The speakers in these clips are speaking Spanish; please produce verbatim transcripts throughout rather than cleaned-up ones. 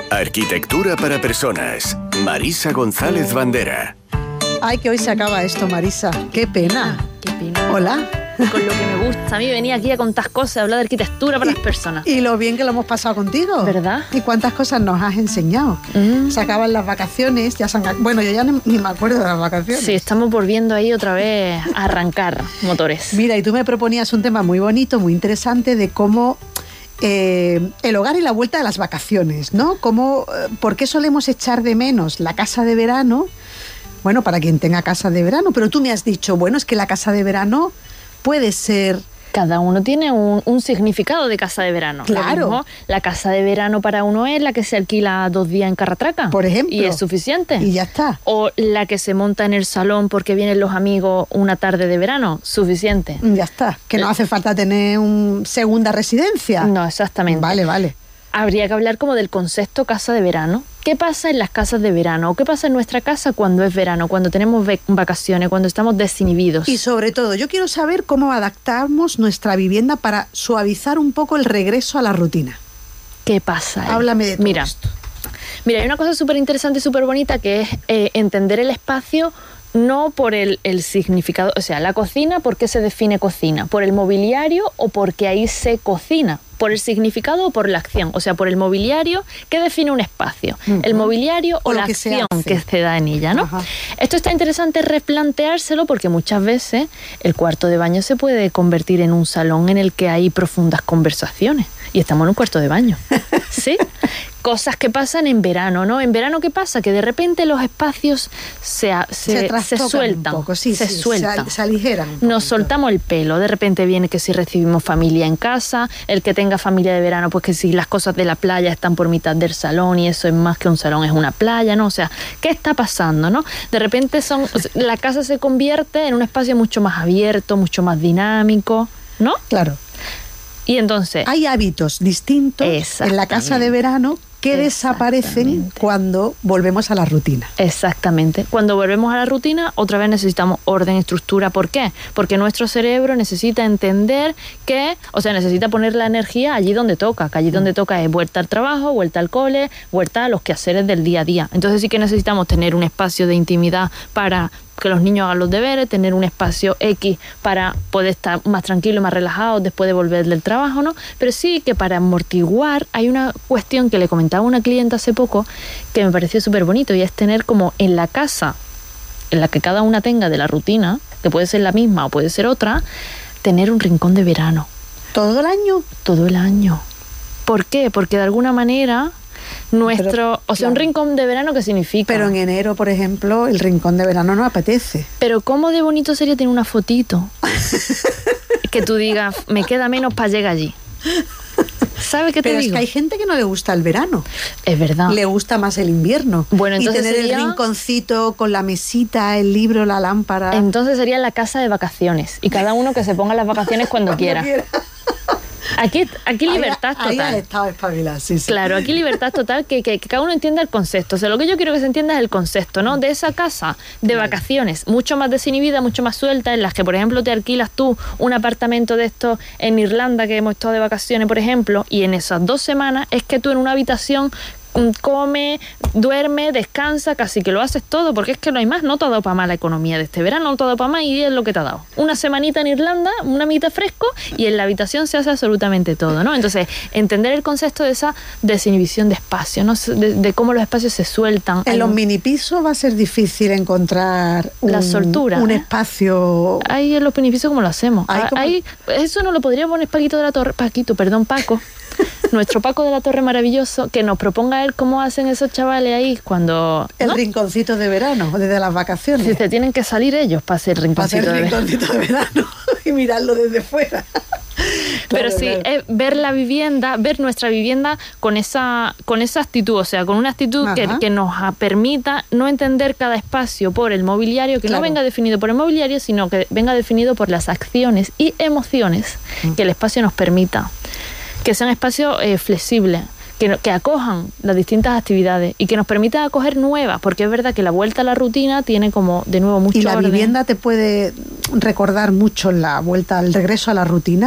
Arquitectura para personas. Marisa González Bandera. Ay, que hoy se acaba esto, Marisa. Qué pena. Ah, qué pena. Hola. Con lo que me gusta. A mí venía aquí a contar cosas, a hablar de arquitectura para y, las personas. Y lo bien que lo hemos pasado contigo. ¿Verdad? Y cuántas cosas nos has enseñado. Mm. Se acaban las vacaciones, ya se han... Bueno, yo ya ni, ni me acuerdo de las vacaciones. Sí, estamos volviendo ahí otra vez a arrancar motores. Mira, y tú me proponías un tema muy bonito, muy interesante de cómo... Eh, el hogar y la vuelta de las vacaciones, ¿no? Cómo, ¿por qué solemos echar de menos la casa de verano? Bueno, para quien tenga casa de verano, pero tú me has dicho, bueno, es que la casa de verano puede ser... Cada uno tiene un, un significado de casa de verano. Claro. Mismo, la casa de verano para uno es la que se alquila dos días en Carratraca. Por ejemplo. Y es suficiente. Y ya está. O la que se monta en el salón porque vienen los amigos una tarde de verano. Suficiente. Ya está. Que no hace falta tener una segunda residencia. No, exactamente. Vale, vale. Habría que hablar como del concepto casa de verano. ¿Qué pasa en las casas de verano? ¿O qué pasa en nuestra casa cuando es verano, cuando tenemos vacaciones, cuando estamos desinhibidos? Y sobre todo, yo quiero saber cómo adaptamos nuestra vivienda para suavizar un poco el regreso a la rutina. ¿Qué pasa ahí? Háblame de todo Mira, esto. Mira, hay una cosa súper interesante y súper bonita que es eh, entender el espacio no por el, el significado, o sea, la cocina, ¿por qué se define cocina? ¿Por el mobiliario o porque ahí se cocina? ¿Por el significado o por la acción? O sea, por el mobiliario, ¿qué define un espacio? Uh-huh. ¿El mobiliario o, o la que acción se que se da en ella, ¿no? Uh-huh. Esto está interesante replanteárselo porque muchas veces el cuarto de baño se puede convertir en un salón en el que hay profundas conversaciones. Y estamos en un cuarto de baño, ¿sí? Cosas que pasan en verano, ¿no? En verano, ¿qué pasa? Que de repente los espacios se, se, se, se sueltan, un poco, sí, se sí, sueltan. Se, se aligeran. Nos soltamos el pelo. De repente viene que si recibimos familia en casa, el que tenga familia de verano, pues que si las cosas de la playa están por mitad del salón y eso es más que un salón, es una playa, ¿no? O sea, ¿qué está pasando, no? De repente son, la casa se convierte en un espacio mucho más abierto, mucho más dinámico, ¿no? Claro. Y entonces... hay hábitos distintos en la casa de verano que desaparecen cuando volvemos a la rutina. Exactamente. Cuando volvemos a la rutina, otra vez necesitamos orden y estructura. ¿Por qué? Porque nuestro cerebro necesita entender que, o sea, necesita poner la energía allí donde toca, que allí donde toca es vuelta al trabajo, vuelta al cole, vuelta a los quehaceres del día a día. Entonces sí que necesitamos tener un espacio de intimidad para que los niños hagan los deberes, tener un espacio X para poder estar más tranquilos, más relajados después de volver del trabajo, ¿no? Pero sí que para amortiguar hay una cuestión que le comentaba a una clienta hace poco que me pareció súper bonito y es tener como en la casa en la que cada una tenga de la rutina, que puede ser la misma o puede ser otra, tener un rincón de verano. ¿Todo el año? Todo el año. ¿Por qué? Porque de alguna manera... Nuestro, pero, o sea, claro. Un rincón de verano, ¿qué significa? Pero en enero, por ejemplo, el rincón de verano no apetece. Pero ¿cómo de bonito sería tener una fotito? Que tú digas, me queda menos para llegar allí. ¿Sabes qué te pero digo? Es que hay gente que no le gusta el verano. Es verdad. Le gusta más el invierno. Bueno, entonces y tener sería... el rinconcito con la mesita, el libro, la lámpara. Entonces sería la casa de vacaciones. Y cada uno que se ponga las vacaciones cuando, cuando quiera. quiera. Aquí, aquí libertad ahí, total. Ahí has estado espabilado, sí, sí. Claro, aquí libertad total, que, que, que cada uno entienda el concepto. O sea, lo que yo quiero que se entienda es el concepto, ¿no? De esa casa de claro. vacaciones, mucho más desinhibida, mucho más suelta, en las que, por ejemplo, te alquilas tú un apartamento de estos en Irlanda, que hemos estado de vacaciones, por ejemplo, y en esas dos semanas es que tú en una habitación come, duerme, descansa, casi que lo haces todo, porque es que no hay más, no te ha dado para más la economía de este verano, no te ha dado para más y es lo que te ha dado. Una semanita en Irlanda, una mitad fresco y en la habitación se hace absolutamente todo, ¿no? Entonces, entender el concepto de esa desinhibición de espacio, ¿no? De, de cómo los espacios se sueltan. En los mini pisos va a ser difícil encontrar un, la soltura, un ¿eh? espacio. Ahí en los mini pisos, ¿cómo lo hacemos? Ahí, como... Ahí, eso no lo podría poner Paquito de la Torre, Paquito, perdón, Paco. Nuestro Paco de la Torre maravilloso, que nos proponga él cómo hacen esos chavales ahí cuando... El ¿no? rinconcito de verano, desde las vacaciones. Si se tienen que salir ellos para hacer el rinconcito, para hacer el rinconcito de, de verano y mirarlo desde fuera. Pero claro, sí, claro. es ver la vivienda, ver nuestra vivienda con esa, con esa actitud, o sea, con una actitud que, que nos permita no entender cada espacio por el mobiliario, que claro. no venga definido por el mobiliario, sino que venga definido por las acciones y emociones mm. que el espacio nos permita. Que sean espacios eh, flexibles, que, que acojan las distintas actividades y que nos permitan acoger nuevas, porque es verdad que la vuelta a la rutina tiene como de nuevo mucho orden. ¿Y la orden. vivienda te puede recordar mucho la vuelta, el regreso a la rutina?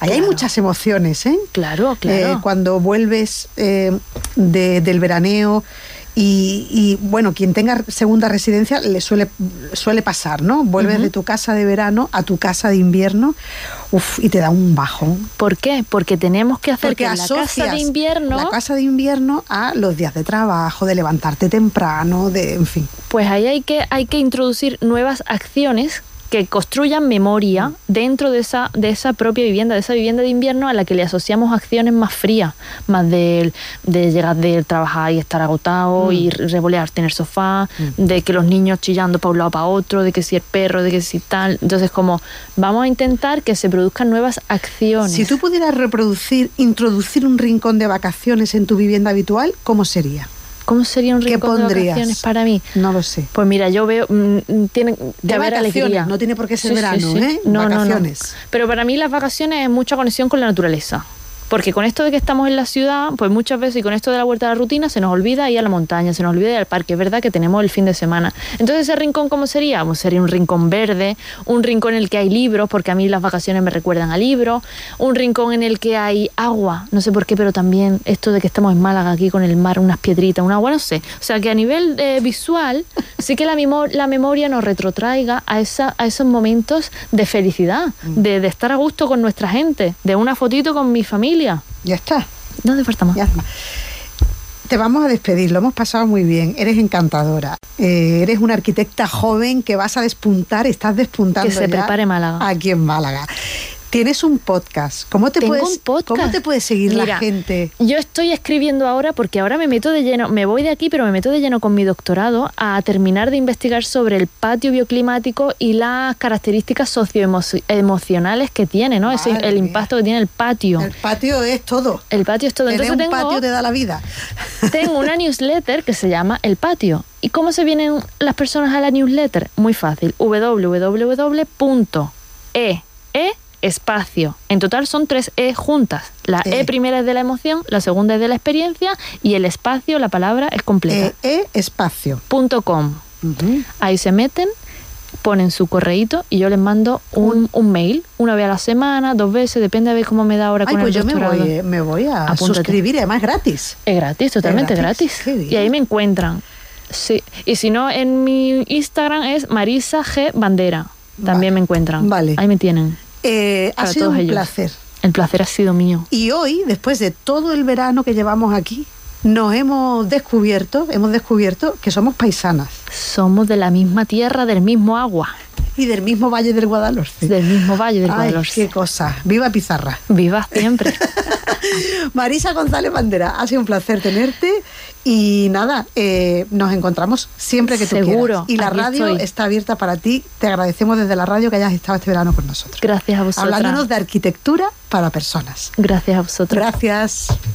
Ahí hay Claro. muchas emociones, ¿eh? Claro, claro. Eh, cuando vuelves eh, de- del veraneo y, y, bueno, quien tenga segunda residencia le suele, suele pasar, ¿no? Vuelves Ujú. de tu casa de verano a tu casa de invierno, uf, y te da un bajón. ¿Por qué? Porque tenemos que hacer Porque que la casa asocias de invierno, la casa de invierno a los días de trabajo, de levantarte temprano, de, en fin. pues ahí hay que, hay que introducir nuevas acciones que construyan memoria dentro de esa, de esa propia vivienda, de esa vivienda de invierno a la que le asociamos acciones más frías, más de, de llegar de trabajar y estar agotado, Mm. y revolearte en el sofá, Mm. de que los niños chillando para un lado para otro, de que si el perro, de que si tal. Entonces, como vamos a intentar que se produzcan nuevas acciones. Si tú pudieras reproducir, introducir un rincón de vacaciones en tu vivienda habitual, ¿cómo sería? ¿Cómo sería un ¿Qué rincón de pondrías? vacaciones para mí? No lo sé. Pues mira, yo veo, mm, tiene que De haber vacaciones, alegría. no tiene por qué ser Sí, sí, verano, sí. ¿eh? No, no, no. Vacaciones. Pero para mí las vacaciones es mucha conexión con la naturaleza. Porque con esto de que estamos en la ciudad, pues muchas veces, y con esto de la vuelta a la rutina, se nos olvida ir a la montaña, se nos olvida ir al parque. Es verdad que tenemos el fin de semana. Entonces, ¿ese rincón cómo sería? Pues sería un rincón verde, un rincón en el que hay libros, porque a mí las vacaciones me recuerdan a libros, un rincón en el que hay agua, no sé por qué, pero también esto de que estamos en Málaga aquí con el mar, unas piedritas, un agua, no sé. O sea, que a nivel eh, visual, sí que la, memo- la memoria nos retrotraiga a, esa, a esos momentos de felicidad, de, de estar a gusto con nuestra gente, de una fotito con mi familia. Ya está. No hace falta más. Ya está. Te vamos a despedir, lo hemos pasado muy bien, eres encantadora, eh, eres una arquitecta joven que vas a despuntar, estás despuntando Que se ya prepare Málaga. aquí en Málaga. Tienes un podcast, ¿cómo te, Tengo puedes, un podcast. ¿cómo te puede seguir Mira, la gente? Yo estoy escribiendo ahora porque ahora me meto de lleno, me voy de aquí, pero me meto de lleno con mi doctorado a terminar de investigar sobre el patio bioclimático y las características socioemocionales que tiene, ¿no? Ese, Madre el mía. impacto que tiene el patio. El patio es todo. El patio es todo. Tener Entonces un tengo, patio te da la vida. tengo una newsletter que se llama El Patio. ¿Y cómo se vienen las personas a la newsletter? Muy fácil. w w w punto e e espacio. En total son tres E juntas. La E. E primera es de la emoción, la segunda es de la experiencia y el espacio, la palabra, es completa. E, e espacio. Punto com. Ujú. Ahí se meten, ponen su correíto y yo les mando un, un mail, una vez a la semana, dos veces, depende de ver cómo me da ahora Ay, con pues el yo me doctorado. voy, eh, me voy a Apúntate. suscribir y además gratis. Es gratis, totalmente gratis? gratis. Qué bien. Y ahí me encuentran. Sí. Y si no, en mi Instagram es Marisa G. Bandera. También Vale. me encuentran. Vale. Ahí me tienen. Eh, ha Para sido todos un ellos. placer. El placer ha sido mío. Y hoy, después de todo el verano que llevamos aquí, nos hemos descubierto, hemos descubierto que somos paisanas Somos de la misma tierra, del mismo agua, y del mismo Valle del Guadalhorce. del mismo valle del Ay, Guadalhorce. qué cosa. Viva Pizarra. Viva siempre. Marisa González Bandera, ha sido un placer tenerte y nada, eh, nos encontramos siempre que tú Seguro, quieras. Y la aquí radio estoy. está abierta para ti. Te agradecemos desde la radio que hayas estado este verano con nosotros. Gracias a vosotros. Hablándonos de arquitectura para personas. Gracias a vosotros. Gracias.